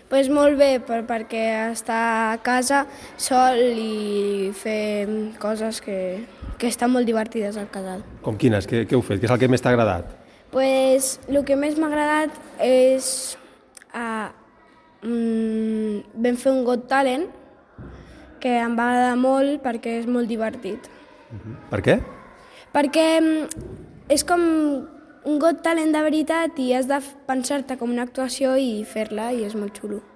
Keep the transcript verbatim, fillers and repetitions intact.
Pues molt bé, per, perquè estar a casa sol i fer coses que, que estan molt divertides al casal. Com quines? Què, què heu fet? Què és el que més t'ha agradat? Pues el que més m'ha agradat és... Uh, mm, vam fer un Got Talent que em va agradar molt perquè és molt divertit. Uh-huh. Per què? Perquè és com un Got Talent de veritat i has de pensar-te com una actuació i fer-la i és molt xulo.